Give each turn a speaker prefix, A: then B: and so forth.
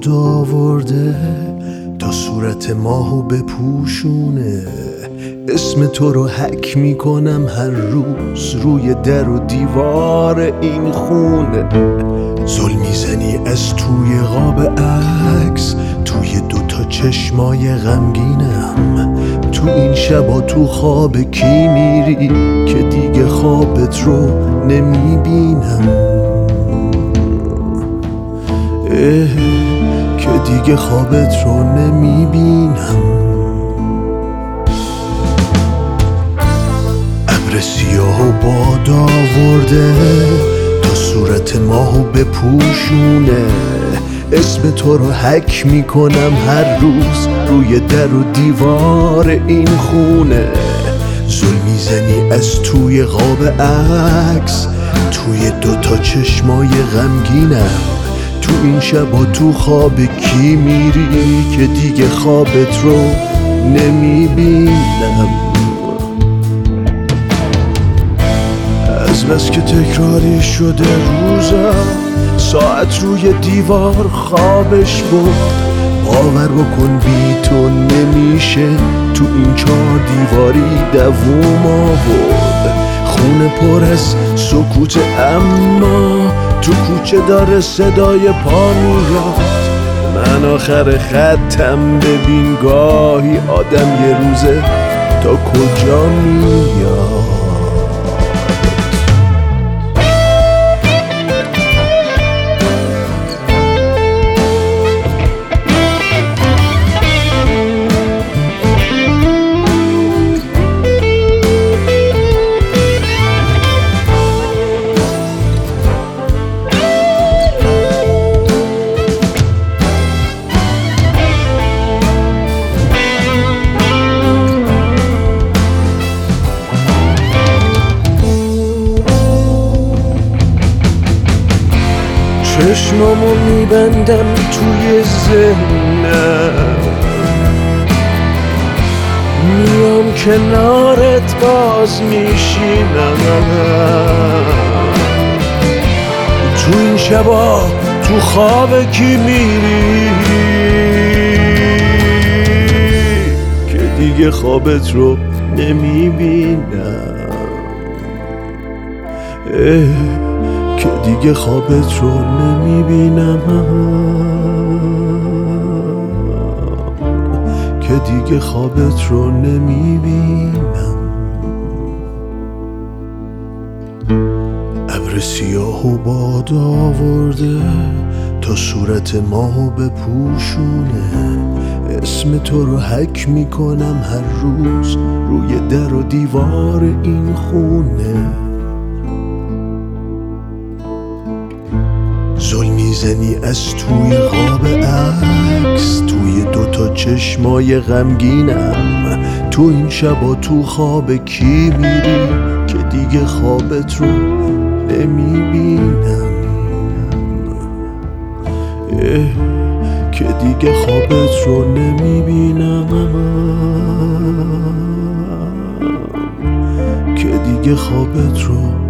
A: باد آورده تا صورت ماهو بپوشونه. اسم تو رو حک میکنم هر روز روی در و دیوار این خونه. زل میزنی از توی قاب عکس، توی دوتا چشمای غمگینم. تو این شبا تو خواب کی میری که دیگه خوابت رو نمیبینم؟ که دیگه خوابت رو نمیبینم. ابر سیاه و باد آورده تا صورت ماهو بپوشونه. اسم تو رو حک میکنم هر روز روی در و دیوار این خونه. زل میزنی از توی قاب عکس، توی دوتا چشمای غمگینم. تو این شبا تو خواب کی میری که دیگه خوابت رو نمیبینم؟ از بس که تکراری شده روزم، ساعت روی دیوار خوابش برد. باور بکن بی تو نمیشه تو این 4 دیواری دووم آورد. خونه پر از سکوت اما تو کوچه داره صدای پا میاد. من آخر خطم، ببین گاهی آدم یه روزه تا کجا میاد. چشمامو میبندم توی ذهنم، میام کنارت باز میشینم. تو این شبا تو خواب کی میری که دیگه خوابت رو نمیبینم؟ که دیگه خوابت رو نمیبینم. که دیگه خوابت رو نمیبینم. ابر سیاه و باد آورده تا صورت ماهو بپوشونه. اسم تو رو حک میکنم هر روز روی در و دیوار این خونه. زل میزنی از توی قاب عکس، توی دوتا چشمای غمگینم. تو این شبا تو خواب کی میری که دیگه خوابت رو نمیبینم؟ که دیگه خوابت رو نمیبینم. که دیگه خوابت رو